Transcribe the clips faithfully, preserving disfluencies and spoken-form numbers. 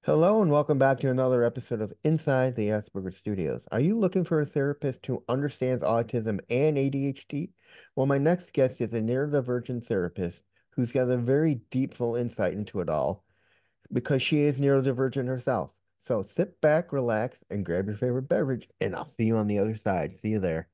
Hello and welcome back to another episode of Inside the Asperger Studios. Are you looking for a therapist who understands autism and A D H D? Well, my next guest is a neurodivergent therapist who's got a very deep, full insight into it all because she is neurodivergent herself. So sit back, relax, and grab your favorite beverage, and I'll see you on the other side. See you there.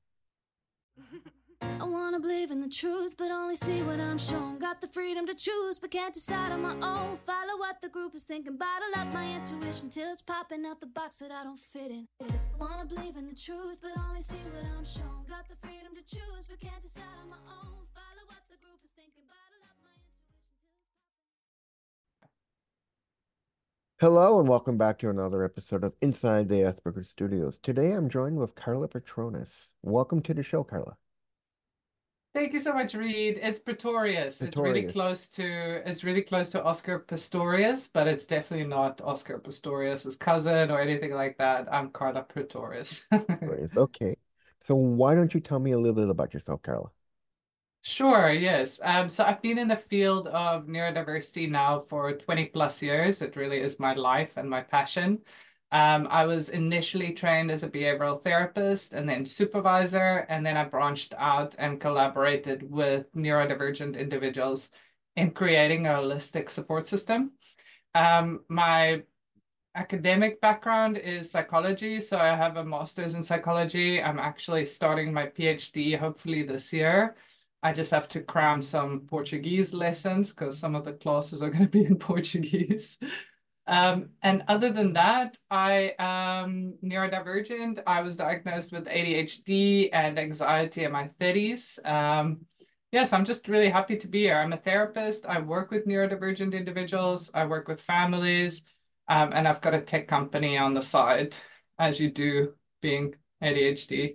I wanna believe in the truth, but only see what I'm shown. Got the freedom to choose, but can't decide on my own. Follow what the group is thinking, bottle up my intuition till it's popping out the box that I don't fit in. I wanna believe in the truth, but only see what I'm shown. Got the freedom to choose, but can't decide on my own. Follow what the group is thinking, bottle up my intuition till it's popping. Hello and welcome back to another episode of Inside the Asperger Studios. Today I'm joined with Carla Petronis. Welcome to the show, Carla. Thank you so much, Reed. It's Pretorius. It's really Pretorius. close to it's really close to Oscar Pistorius, but it's definitely not Oscar Pistorius's cousin or anything like that. I'm Carla Pretorius. Pretorius. Okay. So why don't you tell me a little bit about yourself, Carla? Sure, yes. Um, so I've been in the field of neurodiversity now for twenty plus years. It really is my life and my passion. Um, I was initially trained as a behavioral therapist and then supervisor, and then I branched out and collaborated with neurodivergent individuals in creating a holistic support system. Um, my academic background is psychology, so I have a master's in psychology. I'm actually starting my PhD hopefully this year. I just have to cram some Portuguese lessons because some of the classes are going to be in Portuguese. Um, and other than that, I am neurodivergent. I was diagnosed with A D H D and anxiety in my thirties. Um, yes, I'm just really happy to be here. I'm a therapist. I work with neurodivergent individuals. I work with families. Um, and I've got a tech company on the side, as you do being A D H D.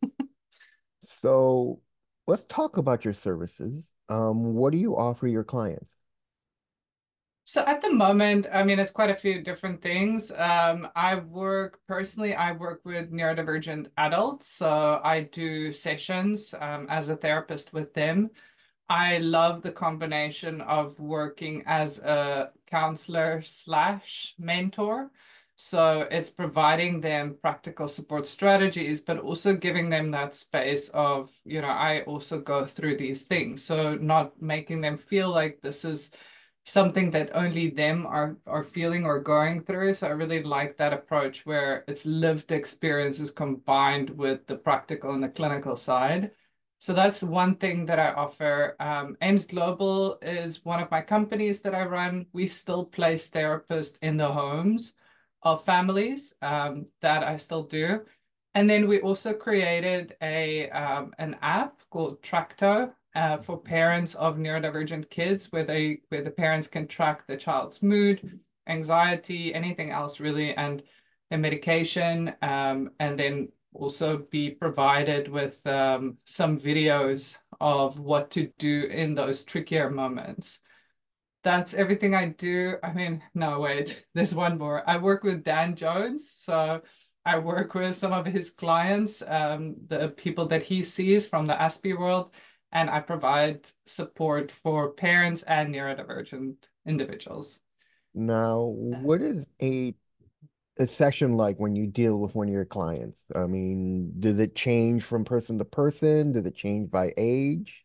So let's talk about your services. Um, what do you offer your clients? So at the moment, I mean, it's quite a few different things. Um, I work personally, I work with neurodivergent adults. So I do sessions um, as a therapist with them. I love the combination of working as a counselor slash mentor. So it's providing them practical support strategies, but also giving them that space of, you know, I also go through these things. So not making them feel like this is something that only them are are feeling or going through. So I really like that approach where it's lived experiences combined with the practical and the clinical side. So that's one thing that I offer. Um, Ames Global is one of my companies that I run. We still place therapists in the homes of families um, that I still do. And then we also created a um, an app called Tracto uh, for parents of neurodivergent kids, where they where the parents can track the child's mood, anxiety, anything else really, and their medication, um, and then also be provided with um, some videos of what to do in those trickier moments. That's everything I do. I mean, no, wait, there's one more. I work with Dan Jones. So I work with some of his clients, um, the people that he sees from the Aspie world, and I provide support for parents and neurodivergent individuals. Now, Uh, what is a a session like when you deal with one of your clients? I mean, does it change from person to person? Does it change by age?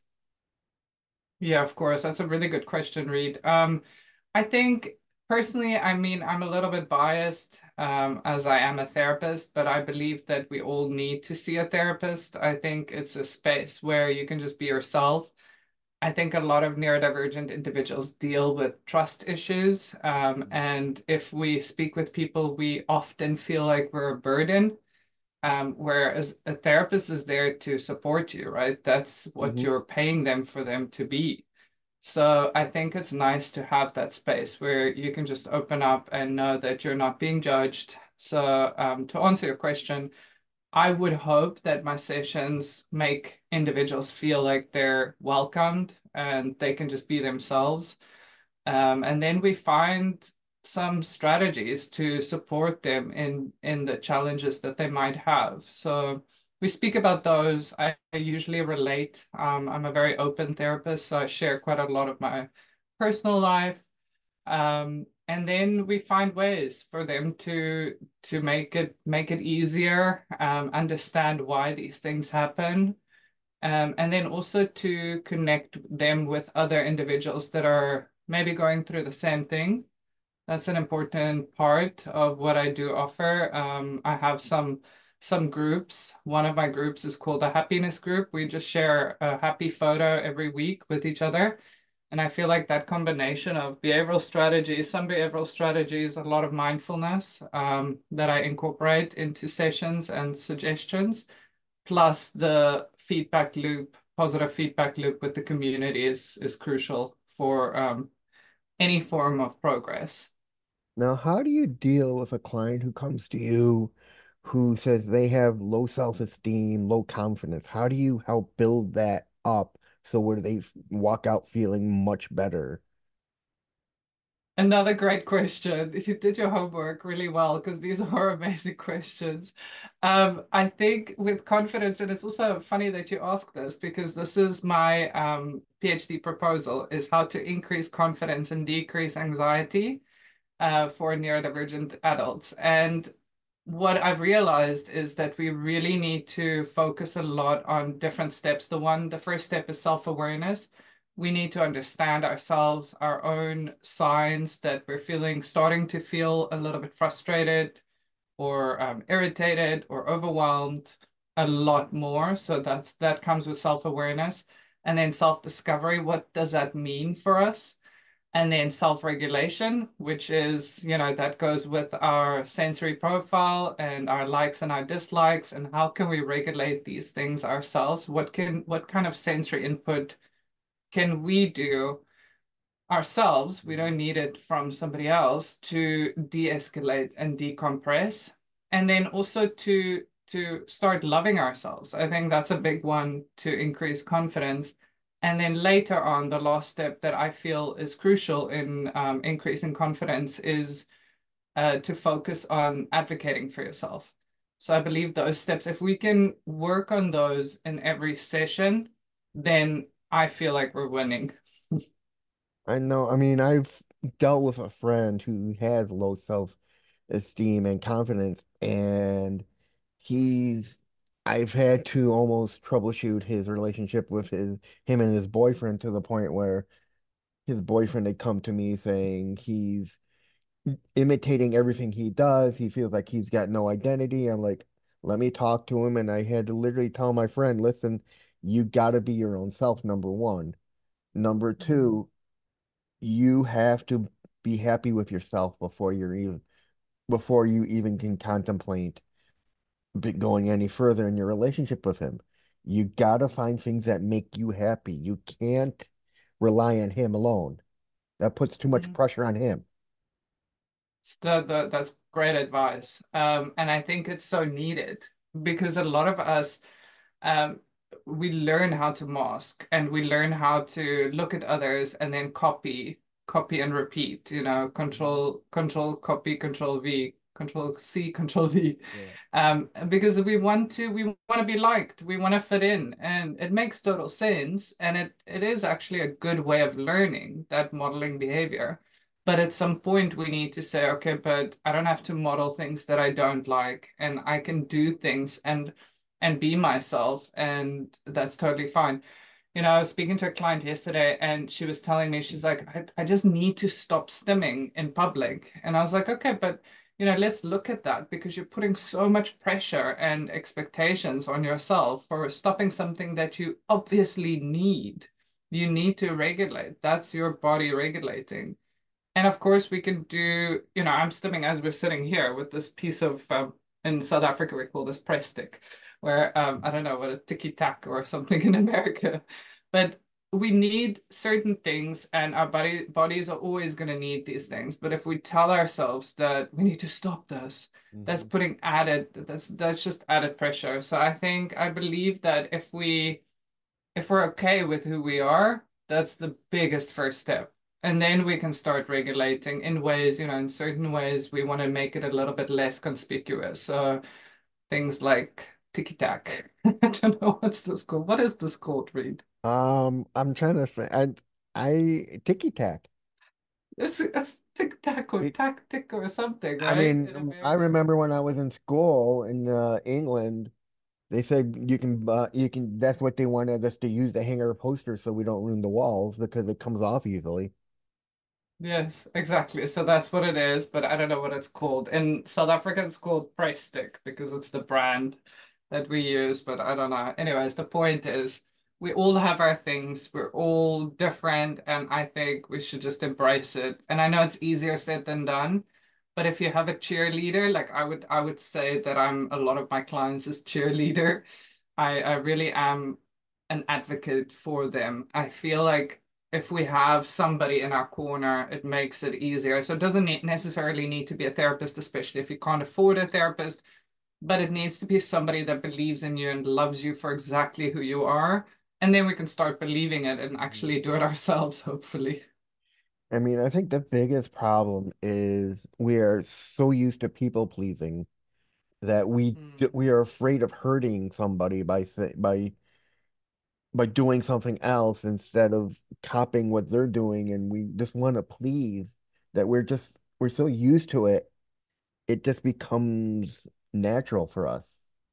Yeah, of course. That's a really good question, Reed. Um, I think personally, I mean, I'm a little bit biased um, as I am a therapist, but I believe that we all need to see a therapist. I think it's a space where you can just be yourself. I think a lot of neurodivergent individuals deal with trust issues. Um, and if we speak with people, we often feel like we're a burden. Um, whereas a therapist is there to support you, right? That's what Hmm. you're paying them for them to be. So I think it's nice to have that space where you can just open up and know that you're not being judged. So um, to answer your question, I would hope that my sessions make individuals feel like they're welcomed and they can just be themselves. Um, and then we find some strategies to support them in in the challenges that they might have. So we speak about those. I, I usually relate. Um, I'm a very open therapist, so I share quite a lot of my personal life. Um, and then we find ways for them to to make it make it easier, um, understand why these things happen, um, and then also to connect them with other individuals that are maybe going through the same thing. That's an important part of what I do offer. Um, I have some some groups. One of my groups is called a happiness group. We just share a happy photo every week with each other. And I feel like that combination of behavioral strategies, some behavioral strategies, a lot of mindfulness um, that I incorporate into sessions and suggestions, plus the feedback loop, positive feedback loop with the community is is crucial for um, any form of progress. Now, how do you deal with a client who comes to you who says they have low self-esteem, low confidence? How do you help build that up so where they f- walk out feeling much better? Another great question. You did your homework really well because these are amazing questions. Um, I think with confidence, and it's also funny that you ask this because this is my um, PhD proposal, is how to increase confidence and decrease anxiety uh, for neurodivergent adults. And what I've realized is that we really need to focus a lot on different steps. The one, the first step is self-awareness. We need to understand ourselves, our own signs that we're feeling, starting to feel a little bit frustrated or um, irritated or overwhelmed a lot more. So that's that comes with self-awareness. And then self-discovery. What does that mean for us? And then self-regulation, which is, you know, that goes with our sensory profile and our likes and our dislikes, and how can we regulate these things ourselves? What can, what kind of sensory input can we do ourselves? We don't need it from somebody else to de-escalate and decompress. And then also to to start loving ourselves. I think that's a big one to increase confidence. And then later on, the last step that I feel is crucial in um, increasing confidence is uh, to focus on advocating for yourself. So I believe those steps, if we can work on those in every session, then I feel like we're winning. I know, I mean, I've dealt with a friend who has low self-esteem and confidence, and he's, I've had to almost troubleshoot his relationship with his, him and his boyfriend to the point where his boyfriend had come to me saying he's imitating everything he does. He feels like he's got no identity. I'm like, let me talk to him. And I had to literally tell my friend, listen, you got to be your own self, number one. Number two, you have to be happy with yourself before you're even before you even can contemplate going any further in your relationship with him. You gotta find things that make you happy. You can't rely on him alone. That puts too much Mhm. pressure on him. The, the, that's great advice. Um, and I think it's so needed because a lot of us, um, we learn how to mask and we learn how to look at others and then copy, copy and repeat, you know, control, control, copy, control V, control C, control V. Yeah. Um, because we want to, we want to be liked, we want to fit in, and it makes total sense. And it, it is actually a good way of learning that modeling behavior. But at some point, we need to say, okay, but I don't have to model things that I don't like, and I can do things and and be myself, and that's totally fine. You know, I was speaking to a client yesterday, and she was telling me, she's like, I, I just need to stop stimming in public. And I was like, okay, but you know, let's look at that because you're putting so much pressure and expectations on yourself for stopping something that you obviously need. You need to regulate. That's your body regulating. And of course, we can do, you know, I'm stimming as we're sitting here with this piece of, um, in South Africa, we call this press stick, where um, I don't know what a ticky tack or something in America. But we need certain things, and our body bodies are always going to need these things. But if we tell ourselves that we need to stop this, that's Hmm. putting added, that's that's just added pressure. So I think I believe that if we if we're okay with who we are, that's the biggest first step. And then we can start regulating in ways, you know, in certain ways, we want to make it a little bit less conspicuous. So things like ticky tack. I don't know what's this called. What is this called, Reed? Um, I'm trying to think. I, I ticky tack. It's it's tic tac or It, tactic or something, I right? In mean, I American. remember when I was in school in uh, England, they said you can uh, you can that's what they wanted us to use to hang our posters so we don't ruin the walls because it comes off easily. Yes, exactly. So that's what it is, but I don't know what it's called. In South Africa, it's called Price Stick because it's the brand that we use, but I don't know. Anyways, the point is we all have our things. We're all different, and I think we should just embrace it. And I know it's easier said than done, but if you have a cheerleader, like I would I would say that I'm a lot of my clients is cheerleader. I I really am an advocate for them. I feel like if we have somebody in our corner, it makes it easier. So it doesn't ne- necessarily need to be a therapist, especially if you can't afford a therapist, but it needs to be somebody that believes in you and loves you for exactly who you are. And then we can start believing it and actually do it ourselves, hopefully. I mean, I think the biggest problem is we are so used to people pleasing that we Mm. we are afraid of hurting somebody by say, by by doing something else instead of copying what they're doing, and we just want to please that we're just we're so used to it, it just becomes natural for us.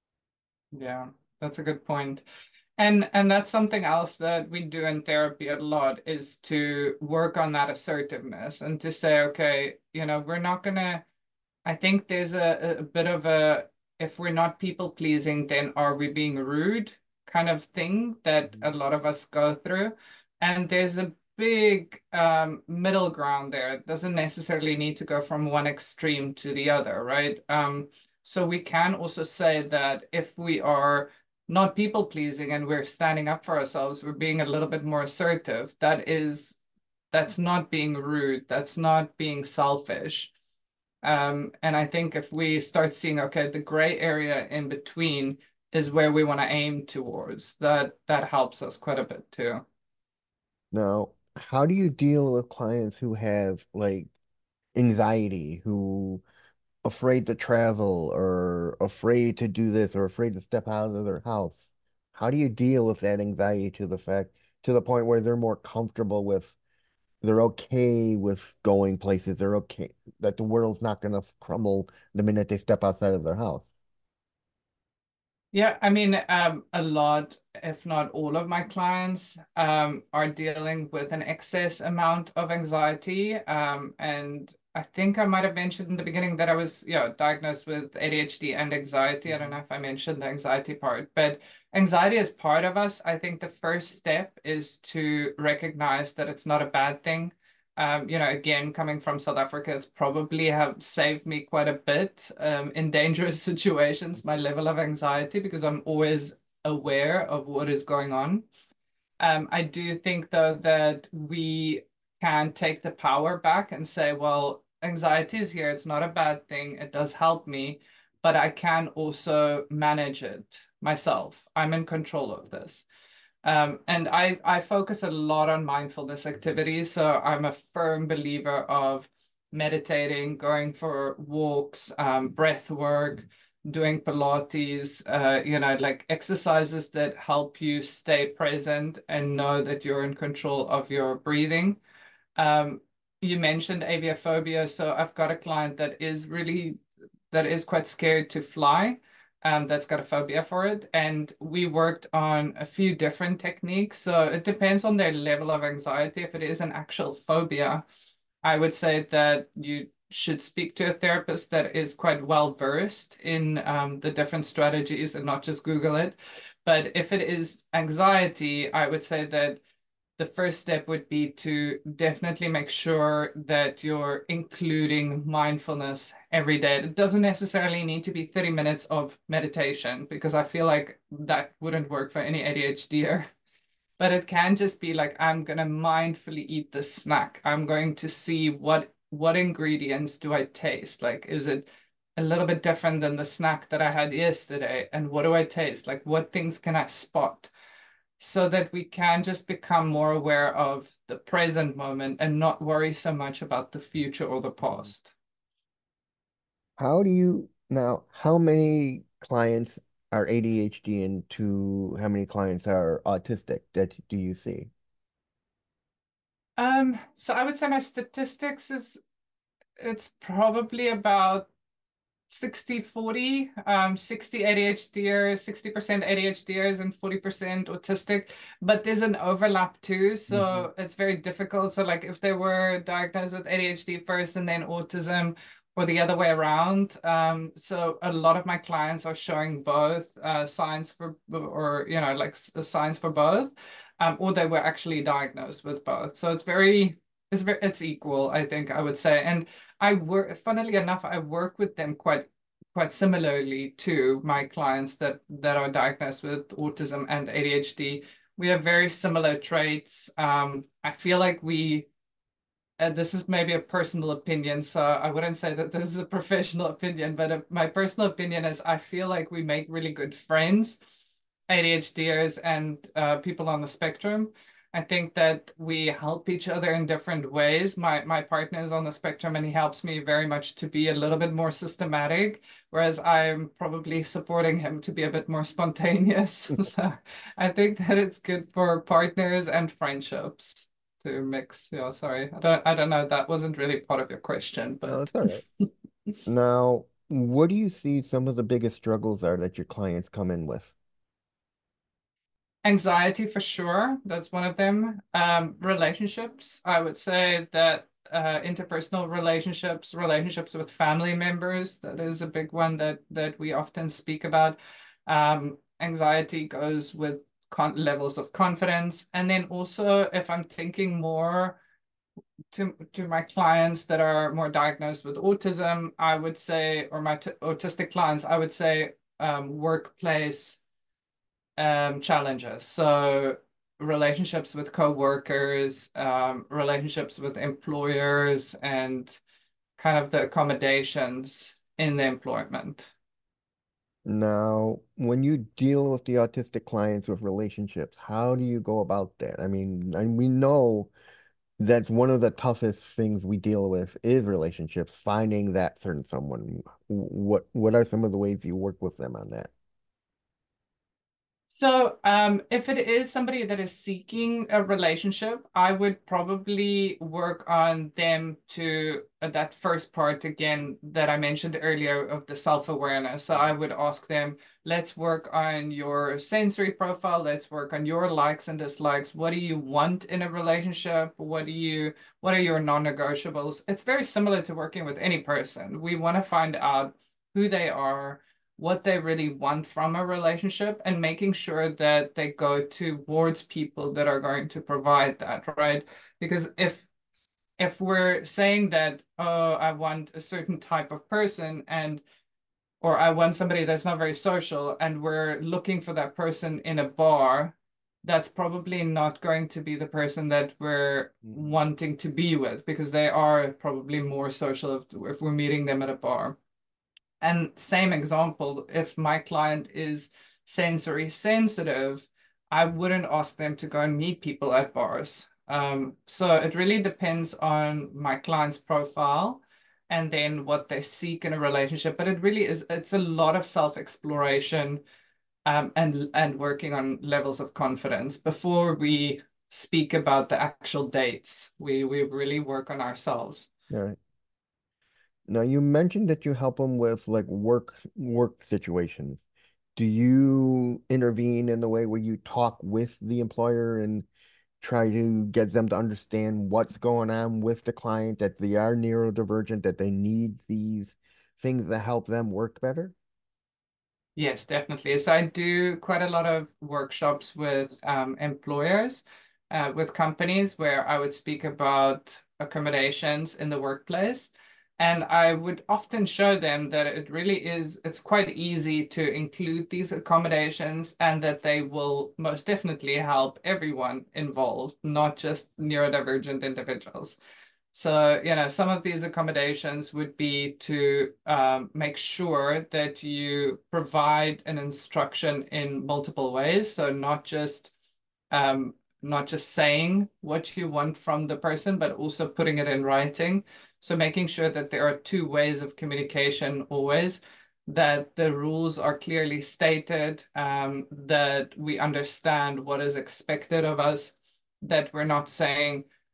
Yeah, that's a good point. And and that's something else that we do in therapy a lot is to work on that assertiveness and to say, okay, you know, we're not gonna I think there's a, a bit of a if we're not people pleasing, then are we being rude kind of thing that a lot of us go through. And there's a big um, middle ground there. It doesn't necessarily need to go from one extreme to the other, right? Um, so we can also say that if we are not people pleasing and we're standing up for ourselves, we're being a little bit more assertive. That is, that's not being rude. That's not being selfish. Um, and I think if we start seeing, okay, the gray area in between is where we want to aim towards, that that helps us quite a bit too. Now, how do you deal with clients who have like anxiety, who afraid to travel or afraid to do this or afraid to step out of their house? How do you deal with that anxiety to the fact to the point where they're more comfortable with they're okay with going places, they're okay that the world's not gonna crumble the minute they step outside of their house? Yeah, I mean, um, a lot, if not all of my clients, um, are dealing with an excess amount of anxiety. Um, and I think I might have mentioned in the beginning that I was, yeah, diagnosed with A D H D and anxiety. I don't know if I mentioned the anxiety part, but anxiety is part of us. I think the first step is to recognize that it's not a bad thing. Um, you know, again, coming from South Africa, it's probably have saved me quite a bit um, in dangerous situations, my level of anxiety, because I'm always aware of what is going on. Um, I do think, though, that we can take the power back and say, well, anxiety is here. It's not a bad thing. It does help me, but I can also manage it myself. I'm in control of this. Um, and I, I focus a lot on mindfulness activities. So I'm a firm believer of meditating, going for walks, um, breath work, doing Pilates, uh, you know, like exercises that help you stay present and know that you're in control of your breathing. Um, you mentioned aviophobia. So I've got a client that is really, that is quite scared to fly. Um, that's got a phobia for it. And we worked on a few different techniques. So it depends on their level of anxiety. If it is an actual phobia, I would say that you should speak to a therapist that is quite well versed in um, the different strategies and not just Google it. But if it is anxiety, I would say that the first step would be to definitely make sure that you're including mindfulness every day. It doesn't necessarily need to be thirty minutes of meditation because I feel like that wouldn't work for any ADHDer. But it can just be like, I'm going to mindfully eat this snack. I'm going to see what what ingredients do I taste? Like, is it a little bit different than the snack that I had yesterday? And what do I taste? Like, what things can I spot? So that we can just become more aware of the present moment and not worry so much about the future or the past. How do you now, how many clients are A D H D and to how many clients are autistic that do you see? Um, so I would say my statistics is it's probably about sixty forty, um, sixty ADHDers, sixty percent ADHDers and forty percent autistic, but there's an overlap too. Hmm. So it's very difficult. So like if they were diagnosed with A D H D first and then autism or the other way around. Um, so a lot of my clients are showing both uh, signs for, or, you know, like signs for both, um, or they were actually diagnosed with both. So it's very, it's very, it's equal, I think I would say. And I work, funnily enough, I work with them quite quite similarly to my clients that that are diagnosed with autism and A D H D. We have very similar traits. Um, I feel like we, uh, this is maybe a personal opinion, so I wouldn't say that this is a professional opinion, but uh, my personal opinion is I feel like we make really good friends, ADHDers and uh, people on the spectrum. I think that we help each other in different ways. My my partner is on the spectrum and he helps me very much to be a little bit more systematic, whereas I'm probably supporting him to be a bit more spontaneous. So I think that it's good for partners and friendships to mix. Yeah, sorry. I don't I don't know. That wasn't really part of your question, No, but it's all right. Now, what do you see some of the biggest struggles are that your clients come in with? anxiety for sure. That's one of them. Um, relationships. I would say that uh, interpersonal relationships, relationships with family members, that is a big one that that we often speak about. Um, anxiety goes with con levels of confidence, and then also if I'm thinking more to to my clients that are more diagnosed with autism, I would say, or my autistic clients, I would say um, workplace um, challenges. So relationships with coworkers, um, relationships with employers, and kind of the accommodations in the employment. Now, when you deal with the autistic clients with relationships, how do you go about that? I mean, and we know that's one of the toughest things we deal with is relationships, finding that certain someone. What what are some of the ways you work with them on that? So, um, if it is somebody that is seeking a relationship, I would probably work on them to uh, that first part again that I mentioned earlier of the self-awareness. So I would ask them, let's work on your sensory profile. Let's work on your likes and dislikes. What do you want in a relationship? What do you, what are your non-negotiables? It's very similar to working with any person. We want to find out who they are, what they really want from a relationship, and making sure that they go towards people that are going to provide that, right? Because if if we're saying that, oh, I want a certain type of person and or I want somebody that's not very social and we're looking for that person in a bar, that's probably not going to be the person that we're Mhm. wanting to be with because they are probably more social if, if we're meeting them at a bar. And same example, if my client is sensory sensitive, I wouldn't ask them to go and meet people at bars. Um, so it really depends on my client's profile and then what they seek in a relationship. But it really is, it's a lot of self-exploration um, and and working on levels of confidence before we speak about the actual dates. We we really work on ourselves. All right. Now, you mentioned that you help them with like work work situations. Do you intervene in the way where you talk with the employer and try to get them to understand what's going on with the client, that they are neurodivergent, that they need these things that help them work better? Yes, definitely. So I do quite a lot of workshops with um, employers, uh, with companies where I would speak about accommodations in the workplace. And I would often show them that it really is, it's quite easy to include these accommodations and that they will most definitely help everyone involved, not just neurodivergent individuals. So, you know, some of these accommodations would be to um, make sure that you provide an instruction in multiple ways. So not just um, not just saying what you want from the person, but also putting it in writing. So making sure that there are two ways of communication always, that the rules are clearly stated, um, that we understand what is expected of us, that we're not saying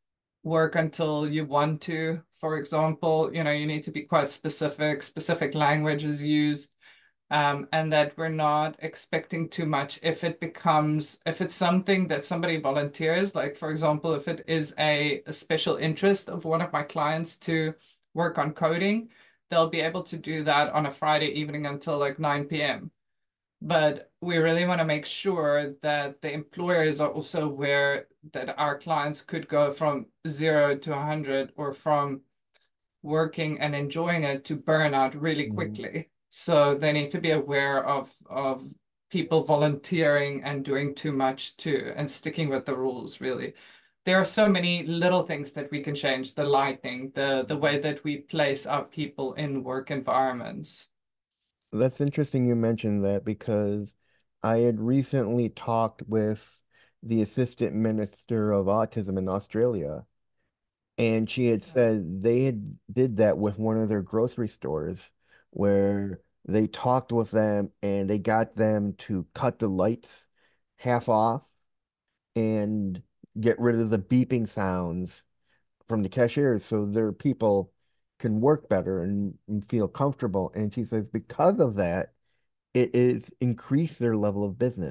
work until you want to. For example, you know, you need to be quite specific, specific language is used, um, and that we're not expecting too much. If it becomes, if it's something that somebody volunteers, like for example, if it is a, a special interest of one of my clients to work on coding, they'll be able to do that on a Friday evening until like nine p m. But we really want to make sure that the employers are also aware that our clients could go from zero to one hundred or from working and enjoying it to burnout really Mhm. quickly. So they need to be aware of, of people volunteering and doing too much too, and sticking with the rules, really. There are so many little things that we can change, the lighting, the, the way that we place our people in work environments. That's interesting you mentioned that because I had recently talked with the Assistant Minister of Autism in Australia, and she had said they had did that with one of their grocery stores where they talked with them and they got them to cut the lights half off and get rid of the beeping sounds from the cashiers so their people can work better and, and feel comfortable. And she says because of that, it is increased their level of business.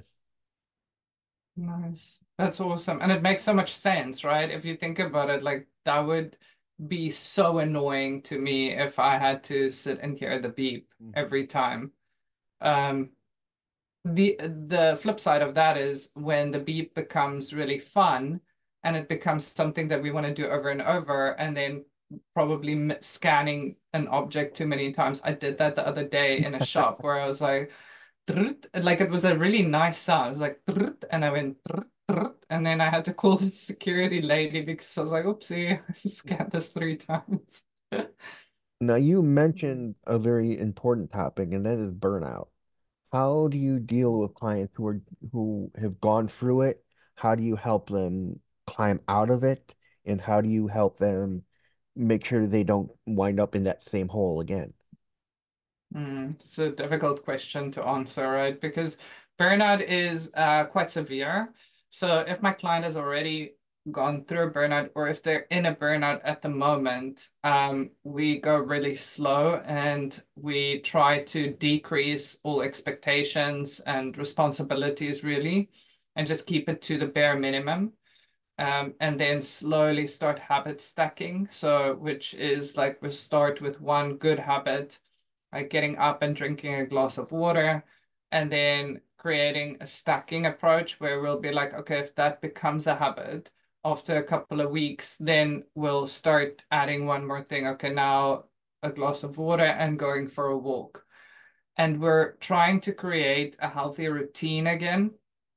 Nice. That's awesome. And it makes so much sense, right? If you think about it, like that would be so annoying to me if I had to sit and hear the beep Mhm. every time. Um, the the flip side of that is when the beep becomes really fun and it becomes something that we want to do over and over, and then probably m- scanning an object too many times. I did that the other day in a shop where I was like, "Drrrt," like it was a really nice sound. It was like, "Drrrt," and I went, "Drrrt, drrrt," and then I had to call the security lady because I was like, oopsie, I scanned this three times. Now, you mentioned a very important topic, and that is burnout. How do you deal with clients who are who have gone through it? How do you help them climb out of it? And how do you help them make sure they don't wind up in that same hole again? Mm, it's a difficult question to answer, right? Because burnout is uh, quite severe. So if my client has already gone through a burnout, or if they're in a burnout at the moment, um, we go really slow and we try to decrease all expectations and responsibilities, really, and just keep it to the bare minimum. Um, and then slowly start habit stacking. So, which is like we start with one good habit, like getting up and drinking a glass of water, and then creating a stacking approach where we'll be like, okay, if that becomes a habit after a couple of weeks, then we'll start adding one more thing. Okay, now a glass of water and going for a walk. And we're trying to create a healthy routine again,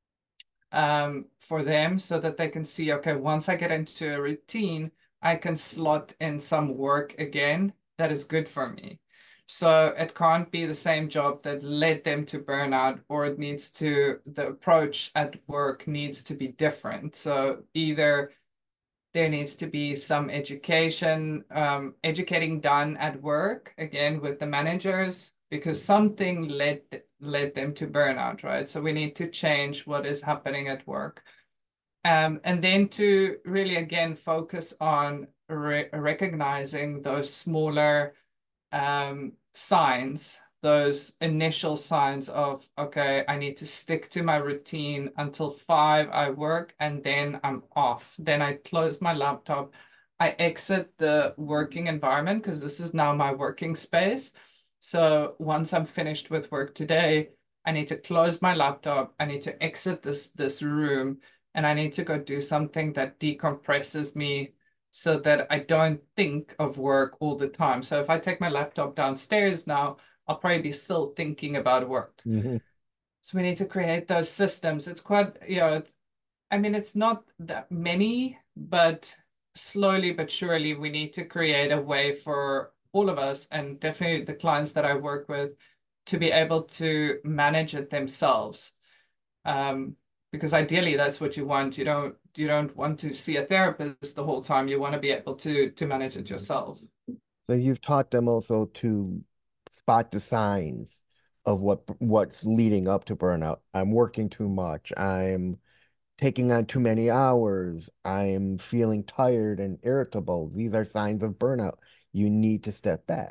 um, for them so that they can see, okay, once I get into a routine, I can slot in some work again that is good for me. So it can't be the same job that led them to burnout, or it needs to, the approach at work needs to be different. So either there needs to be some education, um, educating done at work, again with the managers, because something led led them to burnout, right? So we need to change what is happening at work. Um, and then to really, again, focus on re recognizing those smaller um, signs, those initial signs of, okay, I need to stick to my routine until five, I work, and then I'm off. Then I close my laptop. I exit the working environment because this is now my working space. So once I'm finished with work today, I need to close my laptop. I need to exit this this room, and I need to go do something that decompresses me so that I don't think of work all the time. So if I take my laptop downstairs now, I'll probably be still thinking about work. Mhm. So we need to create those systems. It's quite, you know, it's, I mean, it's not that many, but slowly but surely we need to create a way for all of us, and definitely the clients that I work with, to be able to manage it themselves. Um, because ideally that's what you want. You don't you don't want to see a therapist the whole time. You want to be able to to manage it yourself. So you've taught them also to spot the signs of what what's leading up to burnout. I'm working too much. I'm taking on too many hours. I am feeling tired and irritable. These are signs of burnout. You need to step back.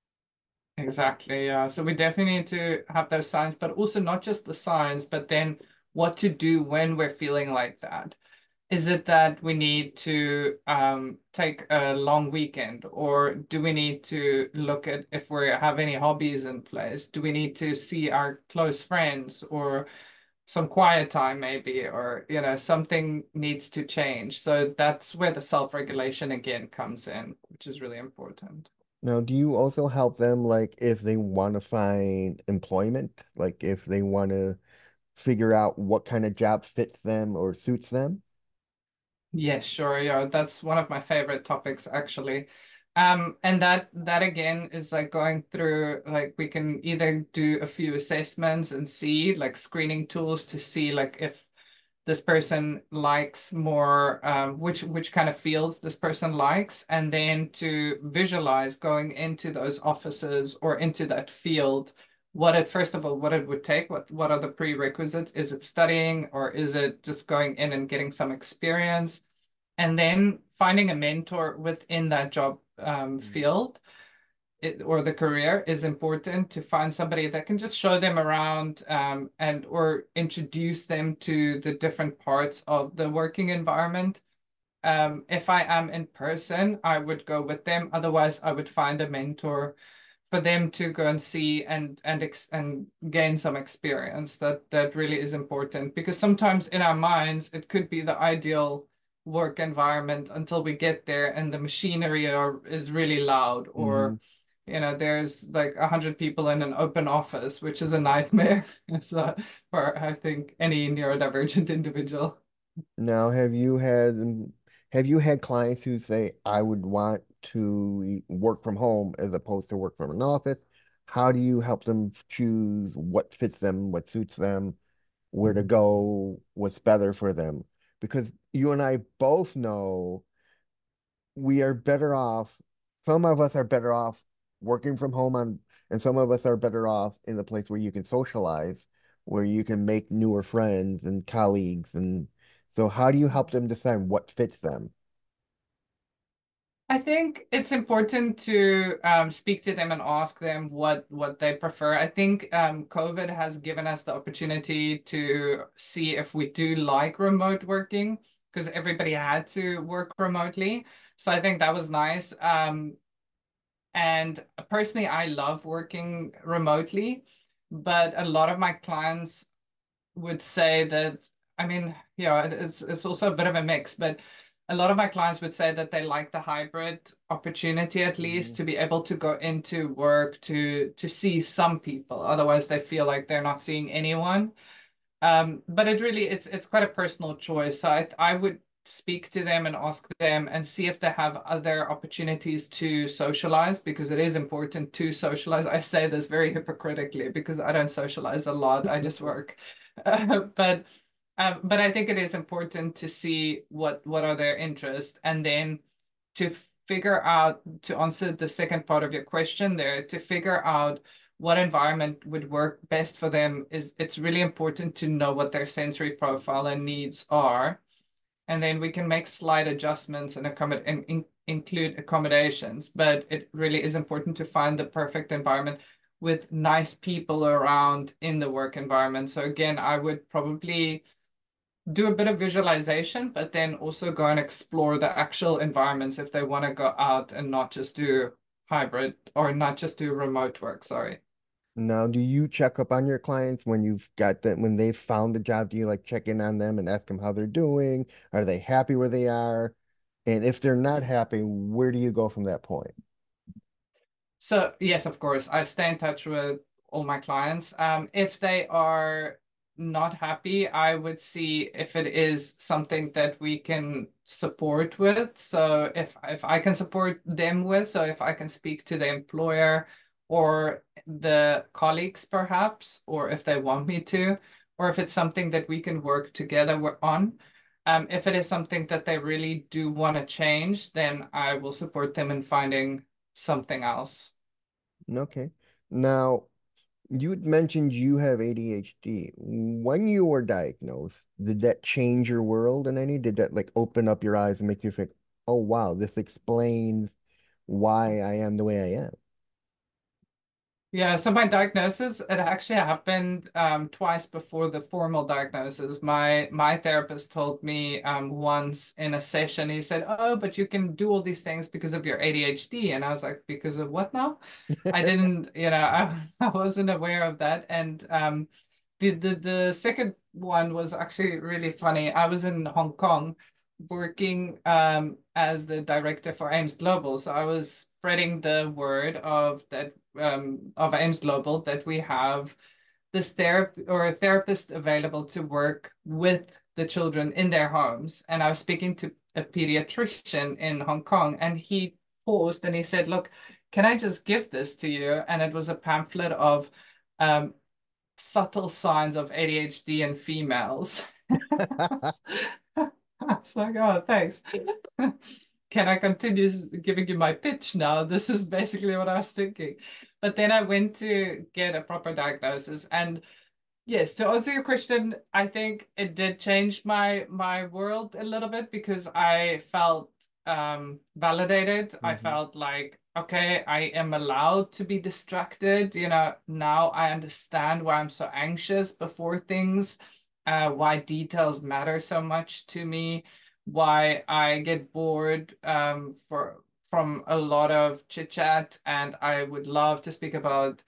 Exactly, yeah. So we definitely need to have those signs, but also not just the signs, but then what to do when we're feeling like that. Is it that we need to um, take a long weekend, or do we need to look at if we have any hobbies in place? Do we need to see our close friends, or some quiet time maybe, or you know, something needs to change? So that's where the self-regulation again comes in, which is really important. Now, do you also help them like if they want to find employment, like if they want to figure out what kind of job fits them or suits them? Yes, sure. Yeah, that's one of my favorite topics actually. Um, and that that again is like going through like we can either do a few assessments and see like screening tools to see like if this person likes more um, which which kind of fields this person likes, and then to visualize going into those offices or into that field, what it first of all what it would take, what what are the prerequisites? Is it studying or is it just going in and getting some experience? And then finding a mentor within that job um, field it, or the career is important, to find somebody that can just show them around um, and or introduce them to the different parts of the working environment. Um, if I am in person, I would go with them. Otherwise, I would find a mentor for them to go and see and and ex and gain some experience. That that really is important, because sometimes in our minds it could be the ideal work environment until we get there and the machinery are, is really loud, Hmm. or you know there's like a hundred people in an open office, which is a nightmare. So for I think any neurodivergent individual. Now, have you had have you had clients who say, I would want to work from home as opposed to work from an office? How do you help them choose what fits them, what suits them, where to go, what's better for them? Because you and I both know we are better off, some of us are better off working from home on, and some of us are better off in the place where you can socialize, where you can make newer friends and colleagues. And so how do you help them decide what fits them? I think it's important to um, speak to them and ask them what what they prefer. I think um, COVID has given us the opportunity to see if we do like remote working, because everybody had to work remotely. So I think that was nice. Um, and personally, I love working remotely, but a lot of my clients would say that, I mean, yeah, it's it's also a bit of a mix, but a lot of my clients would say that they like the hybrid opportunity, at least Mhm. to be able to go into work to to see some people. Otherwise, they feel like they're not seeing anyone. Um, but it really it's it's quite a personal choice. So I I would speak to them and ask them and see if they have other opportunities to socialize, because it is important to socialize. I say this very hypocritically because I don't socialize a lot. I just work. Uh, but um, but I think it is important to see what what are their interests, and then to figure out, to answer the second part of your question there, to figure out what environment would work best for them. Is it's really important to know what their sensory profile and needs are, and then we can make slight adjustments and accommodate and in, include accommodations. But it really is important to find the perfect environment with nice people around in the work environment. So again, I would probably do a bit of visualization, but then also go and explore the actual environments if they want to go out and not just do hybrid or not just do remote work, sorry. Now, do you check up on your clients when you've got them, when they've found a job? Do you like check in on them and ask them how they're doing? Are they happy where they are? And if they're not Yes. happy, where do you go from that point? So yes, of course, I stay in touch with all my clients. Um, if they are not happy, I would see if it is something that we can support with. So if if I can support them with, so if I can speak to the employer or the colleagues perhaps, or if they want me to, or if it's something that we can work together wi- on. Um, if it is something that they really do want to change, then I will support them in finding something else. Okay. Now, You had mentioned you have A D H D. When you were diagnosed, did that change your world in any? Did that like open up your eyes and make you think, oh wow, this explains why I am the way I am? Yeah, so my diagnosis, it actually happened um, twice before the formal diagnosis. My my therapist told me um, once in a session, he said, "Oh, but you can do all these things because of your A D H D." And I was like, "Because of what now?" I didn't, you know, I, I wasn't aware of that. And um, the, the the second one was actually really funny. I was in Hong Kong working um, as the director for AIMS Global. So I was spreading the word of that um, of AIMS Global that we have this therapy or a therapist available to work with the children in their homes. And I was speaking to a pediatrician in Hong Kong, and he paused and he said, "Look, can I just give this to you?" And it was a pamphlet of um, subtle signs of A D H D in females. I was like, oh, thanks. Can I continue giving you my pitch now? This is basically what I was thinking. But then I went to get a proper diagnosis. And yes, to answer your question, I think it did change my my world a little bit because I felt um validated. I hmm felt like, okay, I am allowed to be distracted. You know, now I understand why I'm so anxious before things, uh, why details matter so much to me, why I get bored um for from a lot of chit chat, and I would love to speak about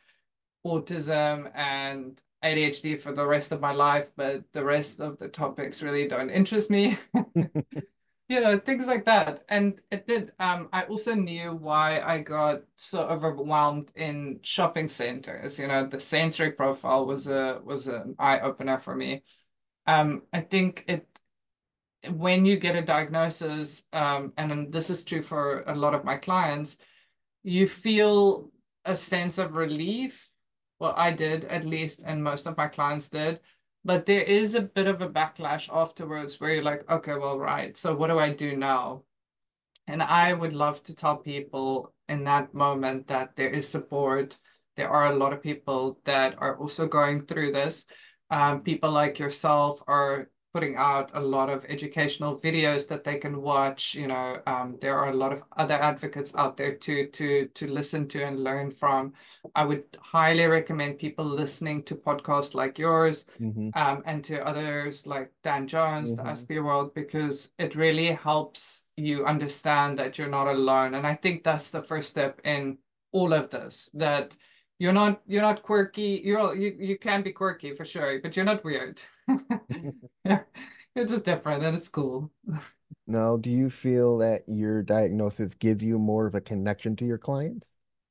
autism and A D H D for the rest of my life, but the rest of the topics really don't interest me. You know, things like that. And it did, um, I also knew why I got so overwhelmed in shopping centers. You know, the sensory profile was a was an eye opener for me. Um, I think it when you get a diagnosis, um, and this is true for a lot of my clients, you feel a sense of relief. Well, I did at least, and most of my clients did. But there is a bit of a backlash afterwards where you're like, okay, well, right. So what do I do now? And I would love to tell people in that moment that there is support. There are a lot of people that are also going through this. Um, people like yourself are putting out a lot of educational videos that they can watch. You know, um, there are a lot of other advocates out there to to to listen to and learn from. I would highly recommend people listening to podcasts like yours, hmm um, and to others like Dan Jones, the hmm Aspie World, because it really helps you understand that you're not alone. And I think that's the first step in all of this, that you're not you're not quirky. You're you you can be quirky for sure, but you're not weird. Yeah, you're just different, and it's cool. Now, do you feel that your diagnosis gives you more of a connection to your clients?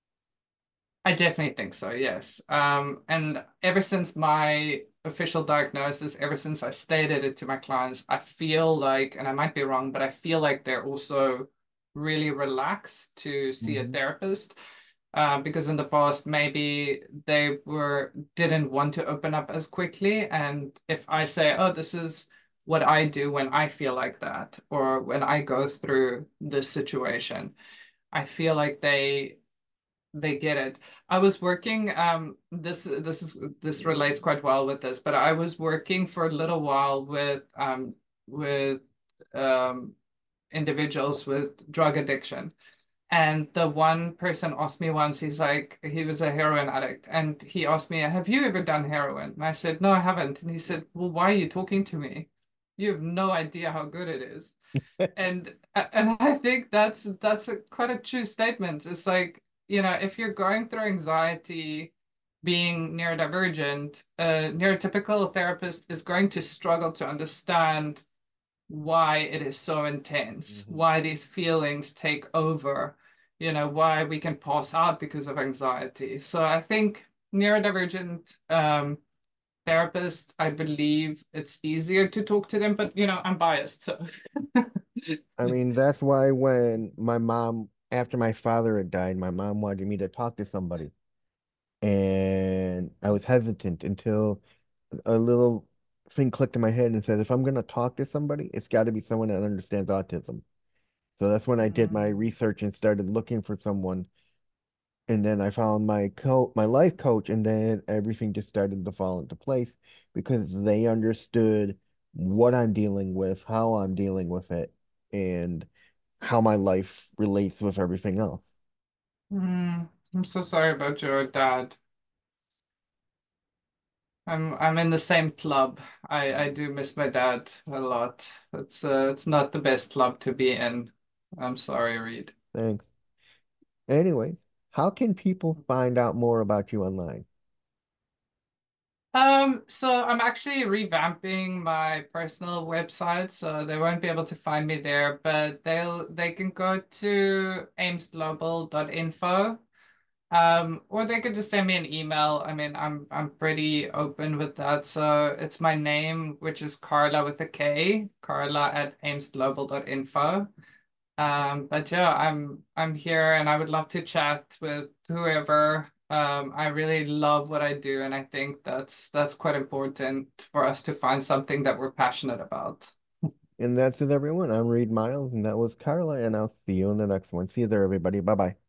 I definitely think so, yes. Um, and ever since my official diagnosis, ever since I stated it to my clients, I feel like, and I might be wrong, but I feel like they're also really relaxed to see a hmm therapist. Uh, because in the past, maybe they were didn't want to open up as quickly. And if I say, oh, this is what I do when I feel like that, or when I go through this situation, I feel like they they get it. I was working, um, this this is this relates quite well with this, but I was working for a little while with um with um individuals with drug addiction. And the one person asked me once, he's like, he was a heroin addict, and he asked me, have you ever done heroin? And I said, no, I haven't. And he said, well, why are you talking to me? You have no idea how good it is. And and I think that's that's a, quite a true statement. It's like, you know, if you're going through anxiety, being neurodivergent, a neurotypical therapist is going to struggle to understand why it is so intense, hmm why these feelings take over, you know, why we can pass out because of anxiety. So I think neurodivergent um, therapists, I believe it's easier to talk to them, but you know, I'm biased, so. I mean, that's why when my mom, after my father had died, my mom wanted me to talk to somebody. And I was hesitant until a little thing clicked in my head and said, if I'm going to talk to somebody, it's got to be someone that understands autism. So that's when I did my Mm, research and started looking for someone And then I found my co my life coach, and then everything just started to fall into place because they understood what I'm dealing with, how I'm dealing with it, and how my life relates with everything else. Mm, I'm so sorry about your dad. I'm I'm in the same club. I I do miss my dad a lot. It's uh, it's not the best club to be in. I'm sorry, Reed. Thanks. Anyways, how can people find out more about you online? Um, so I'm actually revamping my personal website, so they won't be able to find me there, but they'll they can go to ames global dot info. Um, or they could just send me an email. I mean, I'm I'm pretty open with that. So it's my name, which is Carla with a K, Carla at ames global dot info. Um, but yeah, I'm I'm here and I would love to chat with whoever. Um, I really love what I do, and I think that's that's quite important for us to find something that we're passionate about. And that's it, everyone. I'm Reed Miles, and that was Carla, and I'll see you in the next one. See you there, everybody. Bye bye.